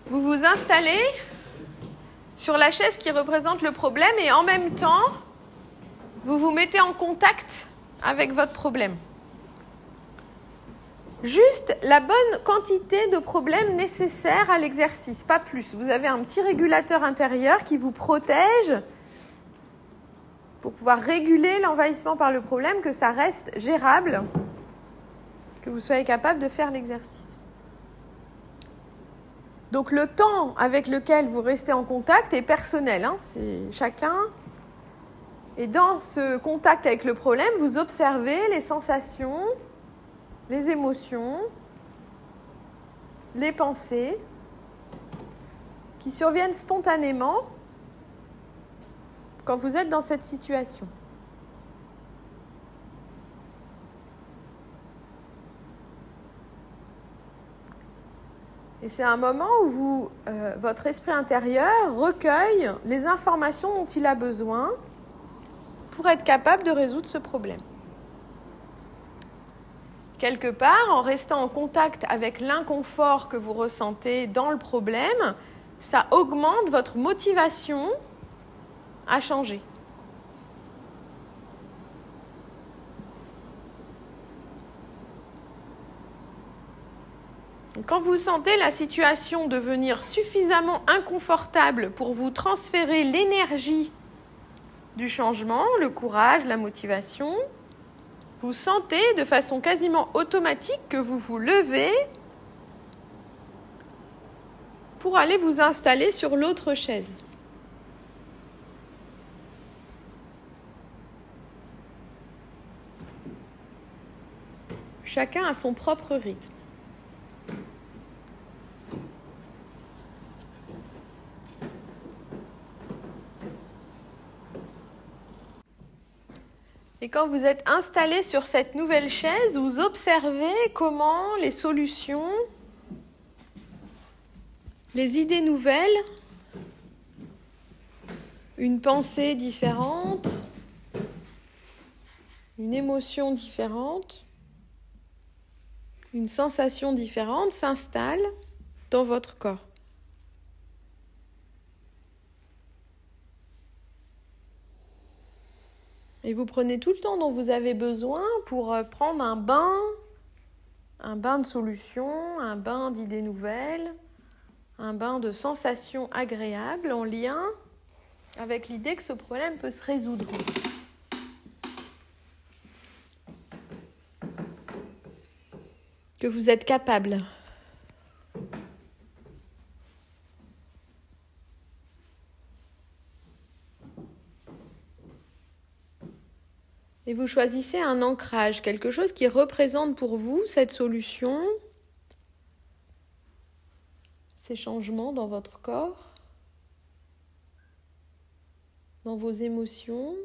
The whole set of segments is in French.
Vous vous installez sur la chaise qui représente le problème et en même temps, vous vous mettez en contact avec votre problème. Juste la bonne quantité de problèmes nécessaires à l'exercice, pas plus. Vous avez un petit régulateur intérieur qui vous protège pour pouvoir réguler l'envahissement par le problème, que ça reste gérable, que vous soyez capable de faire l'exercice. Donc le temps avec lequel vous restez en contact est personnel, c'est chacun. Et dans ce contact avec le problème, vous observez les sensations, les émotions, les pensées qui surviennent spontanément quand vous êtes dans cette situation. Et c'est un moment où votre esprit intérieur recueille les informations dont il a besoin pour être capable de résoudre ce problème. Quelque part, en restant en contact avec l'inconfort que vous ressentez dans le problème, ça augmente votre motivation à changer. Quand vous sentez la situation devenir suffisamment inconfortable pour vous transférer l'énergie du changement, le courage, la motivation, vous sentez de façon quasiment automatique que vous vous levez pour aller vous installer sur l'autre chaise. Chacun a son propre rythme. Et quand vous êtes installé sur cette nouvelle chaise, vous observez comment les solutions, les idées nouvelles, une pensée différente, une émotion différente, une sensation différente s'installent dans votre corps. Et vous prenez tout le temps dont vous avez besoin pour prendre un bain de solutions, un bain d'idées nouvelles, un bain de sensations agréables en lien avec l'idée que ce problème peut se résoudre. Que vous êtes capable. Et vous choisissez un ancrage, quelque chose qui représente pour vous cette solution, ces changements dans votre corps, dans vos émotions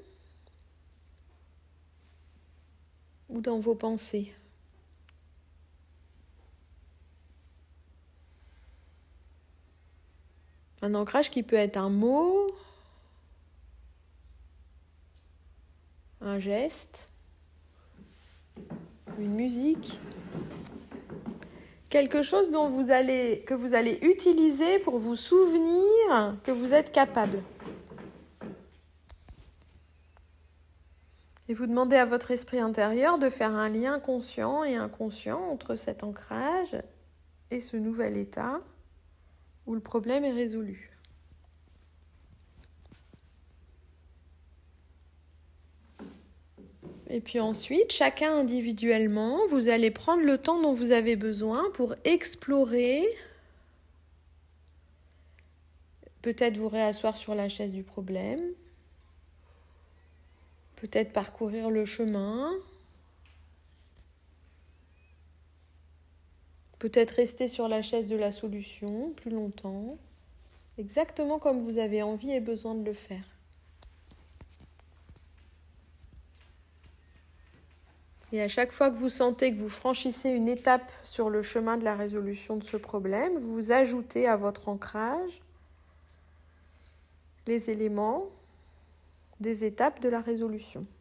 ou dans vos pensées. Un ancrage qui peut être un mot, un geste, une musique, quelque chose que vous allez utiliser pour vous souvenir que vous êtes capable. Et vous demandez à votre esprit intérieur de faire un lien conscient et inconscient entre cet ancrage et ce nouvel état où le problème est résolu. Et puis ensuite, chacun individuellement, vous allez prendre le temps dont vous avez besoin pour explorer, peut-être vous réasseoir sur la chaise du problème, peut-être parcourir le chemin, peut-être rester sur la chaise de la solution plus longtemps, exactement comme vous avez envie et besoin de le faire. Et à chaque fois que vous sentez que vous franchissez une étape sur le chemin de la résolution de ce problème, vous ajoutez à votre ancrage les éléments des étapes de la résolution.